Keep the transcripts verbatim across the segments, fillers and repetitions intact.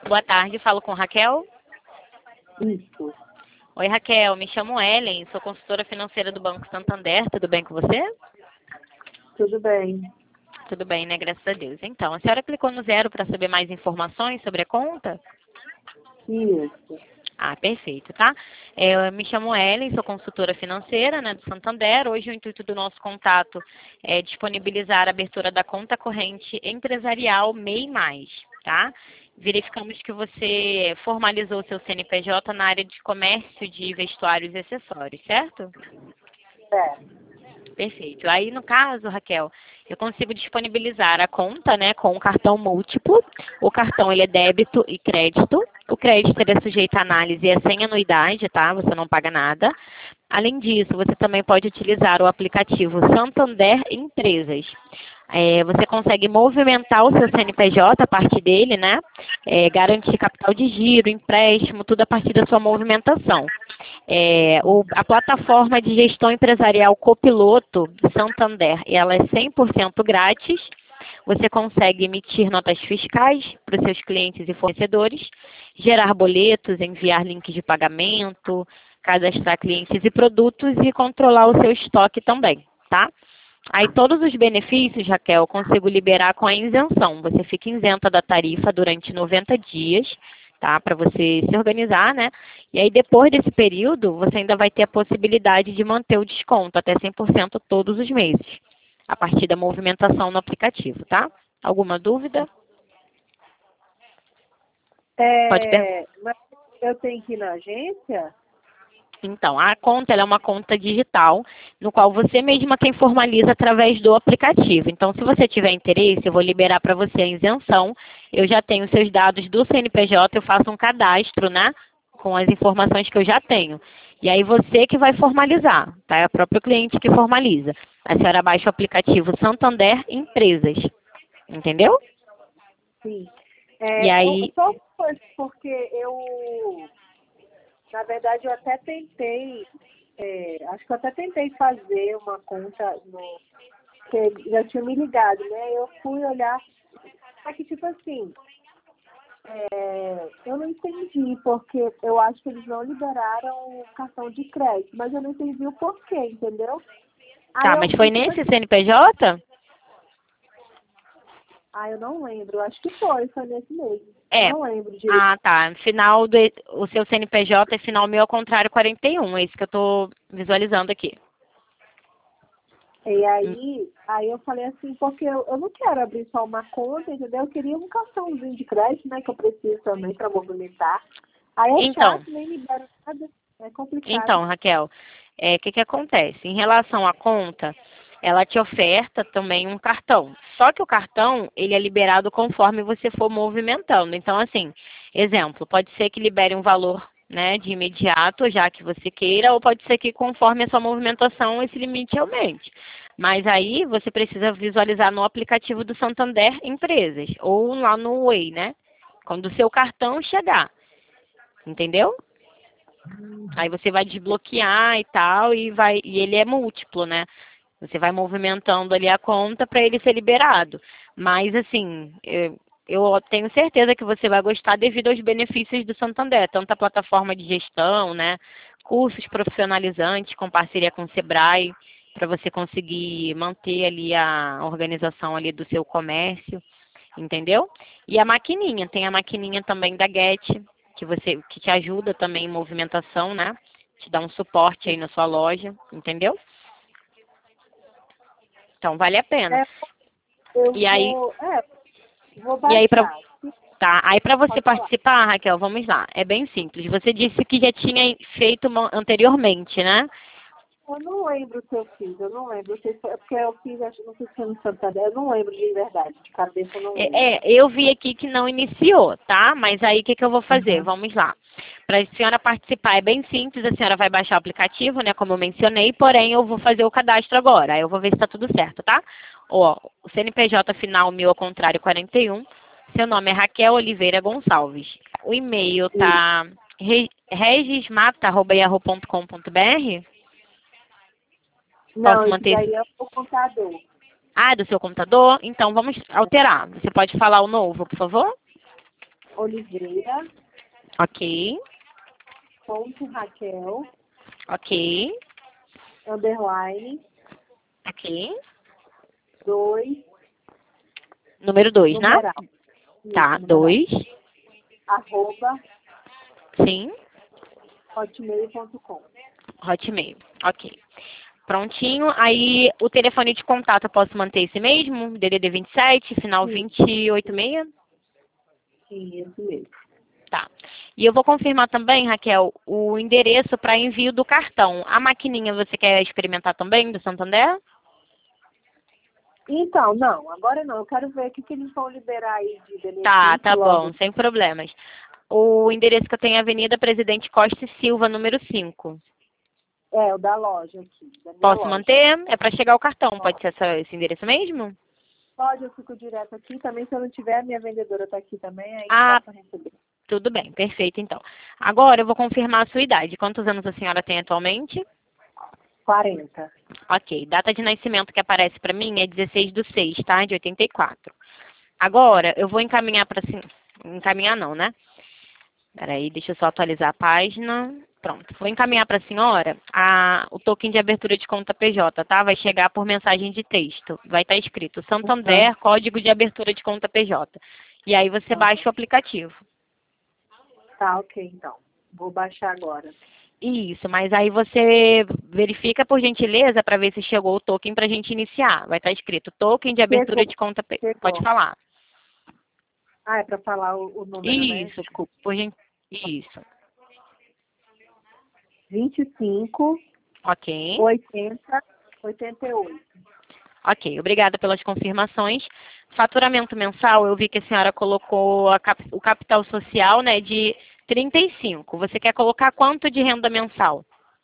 Boa tarde, falo com Raquel. Isso. Oi, Raquel, me chamo Ellen, sou consultora financeira do Banco Santander, tudo bem com você? Tudo bem. Tudo bem, né? Graças a Deus. Então, a senhora clicou no zero para saber mais informações sobre a conta? Isso. Ah, perfeito, tá? É, Eu me chamo Ellen, sou consultora financeira, né, do Santander. Hoje o intuito do nosso contato é disponibilizar a abertura da conta corrente empresarial M E I mais, tá? Verificamos que você formalizou seu C N P J na área de comércio de vestuários e acessórios, certo? É. Perfeito. Aí, no caso, Raquel, eu consigo disponibilizar a conta, né, com um cartão múltiplo. O cartão, ele é débito e crédito. O crédito, ele é sujeito à análise e é sem anuidade, tá? Você não paga nada. Além disso, você também pode utilizar o aplicativo Santander Empresas. É, você consegue movimentar o seu C N P J a partir dele, né? É, garantir capital de giro, empréstimo, tudo a partir da sua movimentação. É, o, a plataforma de gestão empresarial Copiloto Santander, ela é cem por cento grátis. Você consegue emitir notas fiscais para os seus clientes e fornecedores, gerar boletos, enviar links de pagamento, cadastrar clientes e produtos e controlar o seu estoque também, tá? Aí todos os benefícios, Raquel, eu consigo liberar com a isenção. Você fica isenta da tarifa durante noventa dias, tá? Para você se organizar, né? E aí depois desse período, você ainda vai ter a possibilidade de manter o desconto até cem por cento todos os meses, a partir da movimentação no aplicativo, tá? Alguma dúvida? Pode perguntar. É, mas eu tenho que ir na agência? Então, a conta ela é uma conta digital, no qual você mesma quem formaliza através do aplicativo. Então, se você tiver interesse, eu vou liberar para você a isenção. Eu já tenho seus dados do C N P J, eu faço um cadastro, né? Com as informações que eu já tenho. E aí você que vai formalizar, tá? É o próprio cliente que formaliza. A senhora baixa o aplicativo Santander Empresas. Entendeu? Sim. E É, eu, aí, só foi porque eu, na verdade, eu até tentei, é, acho que eu até tentei fazer uma conta no, que já tinha me ligado, né? Eu fui olhar, só que tipo assim, é, eu não entendi, porque eu acho que eles não liberaram o cartão de crédito, mas eu não entendi o porquê, entendeu? Aí tá, eu mas foi vi, tipo nesse assim, C N P J? ah, eu não lembro, eu acho que foi, foi nesse mesmo. Eu É. não lembro direito. Ah, tá. Final do, o seu C N P J é final meu ao contrário quarenta e um. É isso que eu estou visualizando aqui. E Hum, aí, aí eu falei assim, porque eu, eu não quero abrir só uma conta, entendeu? Eu queria um cartãozinho de crédito, né, que eu preciso também para movimentar. Aí é Então, chato, nem libera nada, é complicado. então, Raquel, é, o que que acontece? Em relação à conta, ela te oferta também um cartão. Só que o cartão, ele é liberado conforme você for movimentando. Então, assim, exemplo, pode ser que libere um valor, né, de imediato, já que você queira, ou pode ser que conforme a sua movimentação esse limite aumente. Mas aí você precisa visualizar no aplicativo do Santander Empresas, ou lá no Way, né? Quando o seu cartão chegar, entendeu? Aí você vai desbloquear e tal, e vai, e ele é múltiplo, né? Você vai movimentando ali a conta para ele ser liberado. Mas assim, eu, eu tenho certeza que você vai gostar devido aos benefícios do Santander, tanto a plataforma de gestão, né? Cursos profissionalizantes com parceria com o Sebrae, para você conseguir manter ali a organização ali do seu comércio, entendeu? E a maquininha, tem a maquininha também da Get, que você que te ajuda também em movimentação, né? Te dá um suporte aí na sua loja, entendeu? Então vale a pena. É, eu E aí, vou, é, vou e aí para baixar. tá, aí para você Pode falar. participar, Raquel, vamos lá. É bem simples. Você disse que já tinha feito uma- anteriormente, né? Eu não lembro se eu fiz, eu não lembro. Não sei se foi, porque eu fiz, acho que não sei se foi no Santander, eu não lembro de verdade, de cabeça eu não lembro. É, é, eu vi aqui que não iniciou, tá? Mas aí o que, que eu vou fazer? Uhum. Vamos lá. Para a senhora participar é bem simples, a senhora vai baixar o aplicativo, né? Como eu mencionei, porém eu vou fazer o cadastro agora. Aí eu vou ver se está tudo certo, tá? Ó, o C N P J final meu ao contrário quarenta e um. Seu nome é Raquel Oliveira Gonçalves. O e-mail Isso. tá regismata arroba yahoo ponto com ponto br. Não, Posso esse manter? daí é o contador. Ah, é do seu computador? Então vamos alterar. Você pode falar o novo, por favor? Oliveira, Ok, ponto Raquel, ok, underline, ok. dois, Número dois, né? numeral. Tá, Isso, numeral. dois. Arroba, Sim, hotmail ponto com. Hotmail. Ok. Prontinho. Aí o telefone de contato eu posso manter esse mesmo? D D D vinte e sete, final Sim, vinte e oito e meia? sim, esse mesmo. Tá. E eu vou confirmar também, Raquel, o endereço para envio do cartão. A maquininha você quer experimentar também, do Santander? Então, não, agora não. Eu quero ver o que, que eles vão liberar aí de Tá, tá benefício bom, logo. sem problemas. O endereço que eu tenho é Avenida Presidente Costa e Silva, número cinco. É, o da loja aqui, da minha Posso loja. manter? É para chegar o cartão, pode Pode, ser essa- esse endereço mesmo? Pode, eu fico direto aqui. Também, se eu não tiver, a minha vendedora tá aqui também, aí Ah, posso receber. tudo bem, perfeito então. Agora eu vou confirmar a sua idade. Quantos anos a senhora tem atualmente? quarenta. Ok, data de nascimento que aparece para mim é dezesseis do seis, tá? De oitenta e quatro. Agora eu vou encaminhar para... Encaminhar não, né? Peraí, deixa eu só atualizar a página. Pronto, vou encaminhar para a senhora a, o token de abertura de conta P J, tá? Vai chegar por mensagem de texto. Vai estar escrito Uhum. Santander, código de abertura de conta P J. E aí você Uhum. baixa o aplicativo. Tá, ok, então. Vou baixar agora. Isso, mas aí você verifica por gentileza para ver se chegou o token para a gente iniciar. Vai estar escrito token de abertura Chegou, de conta P J. Pode chegou. falar. Ah, é para falar o, o número, né? Isso, Desculpa. por gen... Isso. vinte e cinco, Ok. oitenta, oitenta e oito. Ok, obrigada pelas confirmações. Faturamento mensal, eu vi que a senhora colocou a cap- o capital social, né, de trinta e cinco. Você quer colocar quanto de renda mensal?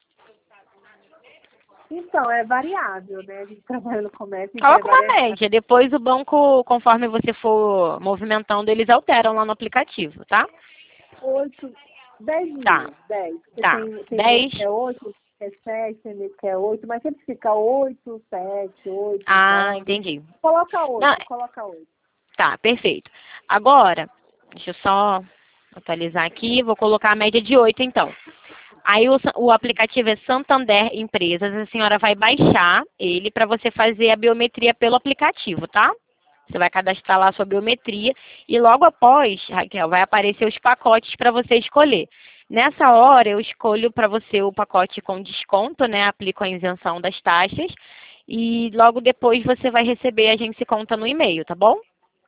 Então, é variável, né? A gente trabalha no comércio, então é Coloca uma variável. média. Depois o banco, conforme você for movimentando, eles alteram lá no aplicativo, tá? Oito, dez Tá, mil, dez. Porque tá. tem, tem mês dez. que é oito, que é sete, tem mês que é oito, mas sempre fica oito, sete, oito, Ah, nove. entendi. Coloca Não, oito, coloca oito. tá, perfeito. Agora, deixa eu só atualizar aqui. Vou colocar a média de oito, então. Aí o, sa- o aplicativo é Santander Empresas. A senhora vai baixar ele para você fazer a biometria pelo aplicativo, tá? Você vai cadastrar lá a sua biometria e logo após, Raquel, vai aparecer os pacotes para você escolher. Nessa hora eu escolho para você o pacote com desconto, né? Aplico a isenção das taxas e logo depois você vai receber a agência conta no e-mail, tá bom?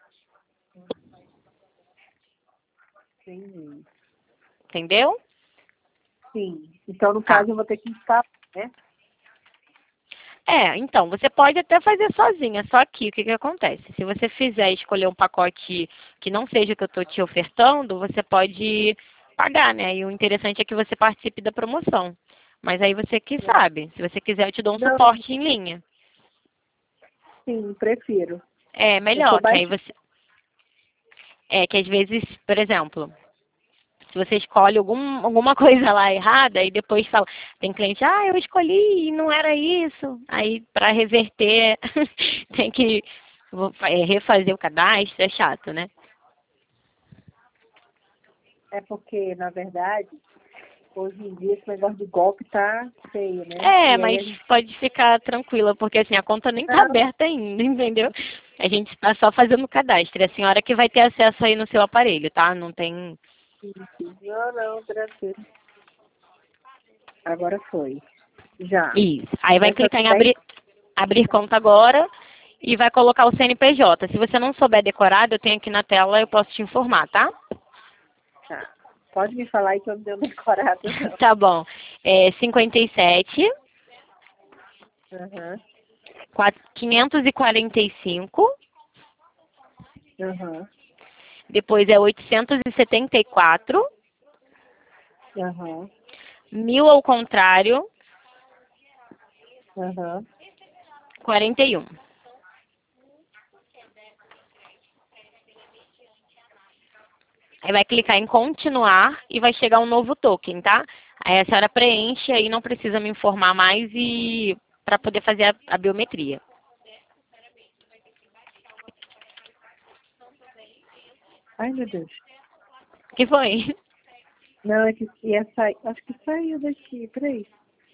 Sim. Entendeu? Sim. Então, no Tá. caso, eu vou ter que instalar, né? É, então, você pode até fazer sozinha, só que o que, que acontece? Se você fizer escolher um pacote que não seja o que eu estou te ofertando, você pode pagar, né? E o interessante é que você participe da promoção. Mas aí você que sabe. Se você quiser, eu te dou um Não, suporte em linha. sim, prefiro. É Eu tô melhor, que aí baixando. você. É que às vezes, por exemplo, se você escolhe algum, alguma coisa lá errada e depois fala, tem cliente, ah, eu escolhi e não era isso. Aí para reverter tem que vou fa- é, refazer o cadastro, é chato, né? É porque, na verdade, hoje em dia esse negócio de golpe tá feio, né? É, E aí mas a gente. pode ficar tranquila, porque assim, a conta nem tá Não, aberta ainda, entendeu? A gente está só fazendo o cadastro. É a senhora que vai ter acesso aí no seu aparelho, tá? Não tem. não, não, tranquilo. Agora foi. Já. Isso. Aí vai Essa clicar em tem? abrir, abrir conta agora e vai colocar o C N P J. Se você não souber decorado, eu tenho aqui na tela, eu posso te informar, tá? Tá. Pode me falar aí que eu não deu decorado, não. Tá bom. É cinquenta e sete, Aham. quinhentos e quarenta e cinco, Aham. depois é oitocentos e setenta e quatro, Aham. mil ao contrário, Aham. quarenta e um. Aí vai clicar em continuar e vai chegar um novo token, tá? Aí a senhora preenche aí, não precisa me informar mais e para poder fazer a, a biometria. Ai, meu Deus. que foi? Não, é que ia sair. Acho que saiu daqui, peraí.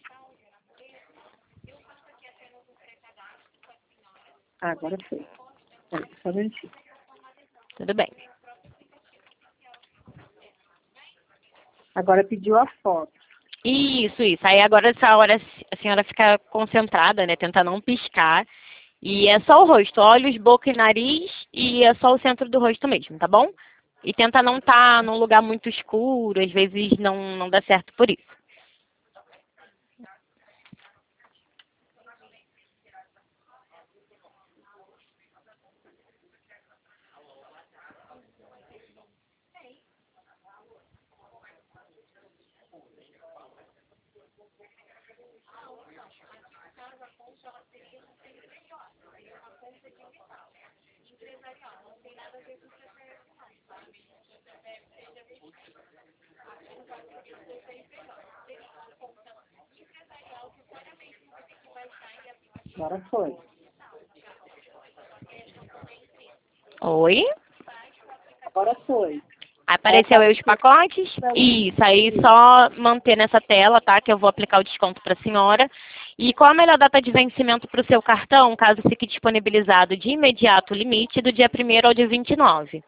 Ah, agora foi. Peraí, só um minutinho. Tudo bem. Agora pediu a foto. Isso, isso. Aí agora essa hora a senhora fica concentrada, né? Tenta não piscar. E é só o rosto, olhos, boca e nariz, e é só o centro do rosto mesmo, tá bom? E tenta não estar num lugar muito escuro, às vezes não, não dá certo por isso. Agora foi. Oi? Agora foi. Apareceu aí os pacotes? Isso, aí só manter nessa tela, tá? Que eu vou aplicar o desconto para a senhora. E qual a melhor data de vencimento para o seu cartão, caso fique disponibilizado de imediato o limite, do dia primeiro ao dia vinte e nove?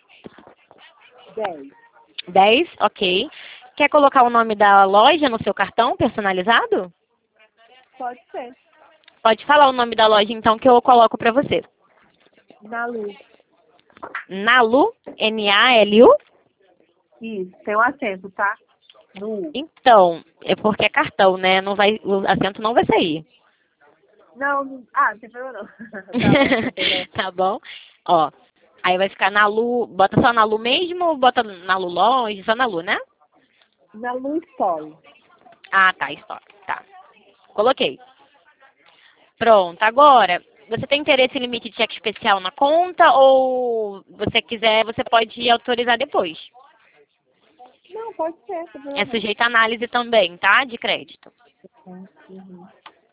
dez. dez, ok. Quer colocar o nome da loja no seu cartão personalizado? Pode ser. Pode falar o nome da loja, então, que eu coloco para você. Nalu. Nalu, N A L U? Isso, tem um acento, tá? No U. Então, é porque é cartão, né? Não vai, o acento não vai sair. Não, não- ah, não tem problema não. Tá bom, não tem problema. Tá bom? Ó, aí vai ficar Nalu, bota só Nalu mesmo ou bota Nalu Loja? Só Nalu, né? Nalu Story. Ah, tá, Store. Tá. Coloquei. Pronto. Agora, você tem interesse em limite de cheque especial na conta ou você quiser, você pode autorizar depois. Não, pode ser, não tem problema É não. sujeito a análise também, tá? De crédito. Uhum.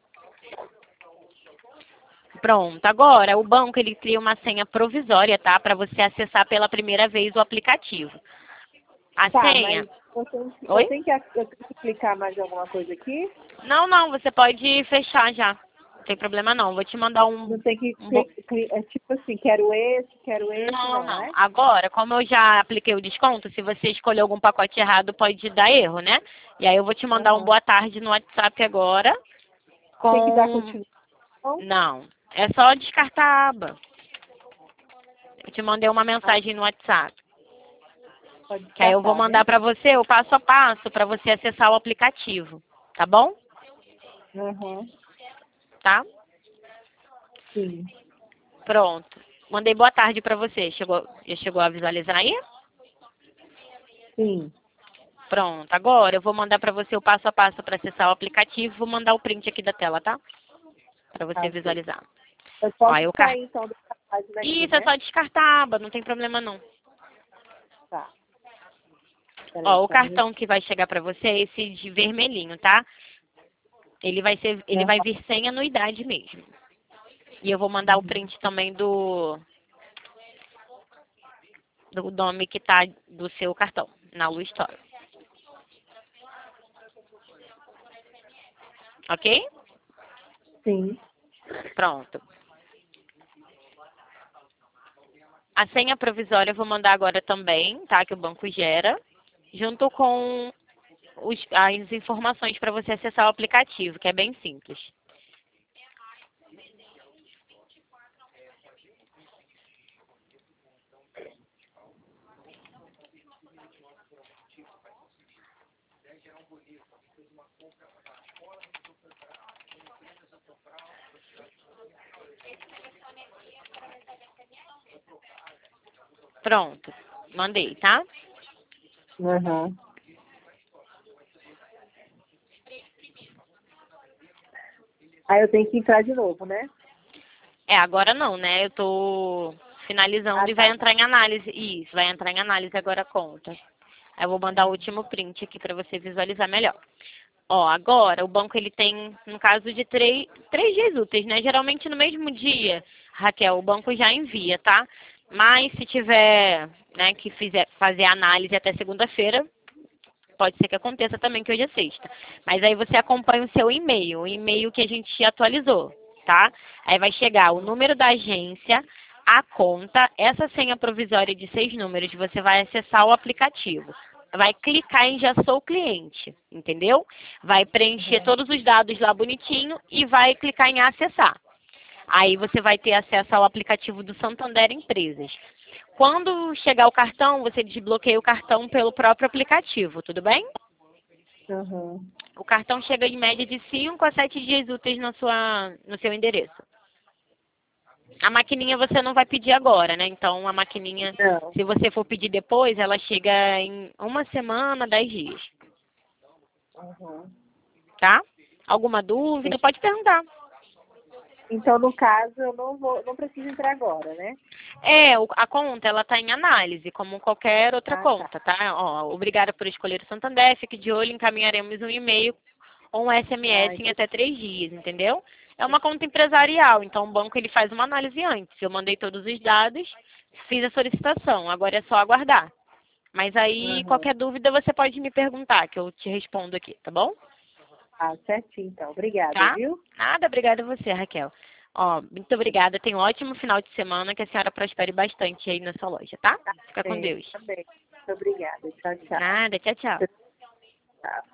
Pronto. Agora, o banco ele cria uma senha provisória, tá? Para você acessar pela primeira vez o aplicativo. A Tá, senha. mas eu tenho, Oi? eu, tenho que, eu tenho que clicar mais alguma coisa aqui? Não, não, você pode fechar já. Não tem problema não. Vou te mandar um. Não tem que um bo- cli- cli- é tipo assim, quero esse, quero esse, Não, não, não. né? Agora, como eu já apliquei o desconto, se você escolher algum pacote errado, pode dar erro, né? E aí eu vou te mandar um Uhum. boa tarde no WhatsApp agora. Tem que dar Com. continuação? Não. É só descartar a aba. Eu te mandei uma mensagem no WhatsApp. Pode Que aí eu vou descartar, mandar né? pra você o passo a passo para você acessar o aplicativo. Tá bom? Uhum. Tá? Sim. Pronto. Mandei boa tarde pra você. Chegou, já chegou a visualizar aí? Sim. Pronto. Agora eu vou mandar pra você o passo a passo para acessar o aplicativo. Vou mandar o print aqui da tela, tá? Pra você Ah, ok. visualizar. Eu Ó, posso aí o car... sair então dessa página aqui, Isso, é né? só descartar a aba, não tem problema não. Tá. Peraí, Ó, o só um minuto. cartão que vai chegar pra você é esse de vermelhinho, tá? Ele vai ser, ele vai Uhum. vir sem anuidade mesmo. E eu vou mandar o print também do do nome que tá do seu cartão, na Lu Store. Ok? Sim. Pronto. A senha provisória eu vou mandar agora também, tá? Que o banco gera, junto com os- as informações para você acessar o aplicativo, que é bem simples. Pronto. Mandei, tá? Uhum. Aí eu tenho que entrar de novo, né? É, agora não, né? Eu tô finalizando Ah, e vai tá. entrar em análise. Isso, vai entrar em análise agora a conta. Aí eu vou mandar o último print aqui para você visualizar melhor. Ó, agora o banco ele tem, no caso de três, três dias úteis, né? Geralmente no mesmo dia, Raquel, o banco já envia, tá? Mas se tiver, né, que fizer, fazer a análise até segunda-feira, pode ser que aconteça também, que hoje é sexta. Mas aí você acompanha o seu e-mail, o e-mail que a gente atualizou, tá? Aí vai chegar o número da agência, a conta, essa senha provisória de seis números, você vai acessar o aplicativo. Vai clicar em Já Sou Cliente, entendeu? Vai preencher Uhum. todos os dados lá bonitinho e vai clicar em Acessar. Aí você vai ter acesso ao aplicativo do Santander Empresas. Quando chegar o cartão, você desbloqueia o cartão pelo próprio aplicativo, tudo bem? Uhum. O cartão chega em média de cinco a sete dias úteis na sua, no seu endereço. A maquininha você não vai pedir agora, né? Então a maquininha, Não. se você for pedir depois, ela chega em uma semana, dez dias, Uhum. tá? Alguma dúvida? Pode perguntar. Então, no caso, eu não vou, não preciso entrar agora, né? É, o- a conta, ela está em análise, como qualquer outra Ah, tá. conta, tá? Ó, obrigada por escolher o Santander, fique de olho, encaminharemos um e-mail ou um Ah, S M S em então, até três dias, entendeu? É uma conta empresarial, então o banco ele faz uma análise antes. Eu mandei todos os dados, fiz a solicitação, agora é só aguardar. Mas aí, uhum. qualquer dúvida, você pode me perguntar, que eu te respondo aqui, tá bom? Ah, certinho, então. Obrigada, Tá? viu? Nada, obrigada a você, Raquel. Ó, muito obrigada. Tenha um ótimo final de semana, que a senhora prospere bastante aí na sua loja, tá? Fica com É, Deus. também. Muito obrigada. Tchau, tchau. Nada, tchau, tchau. Tchau.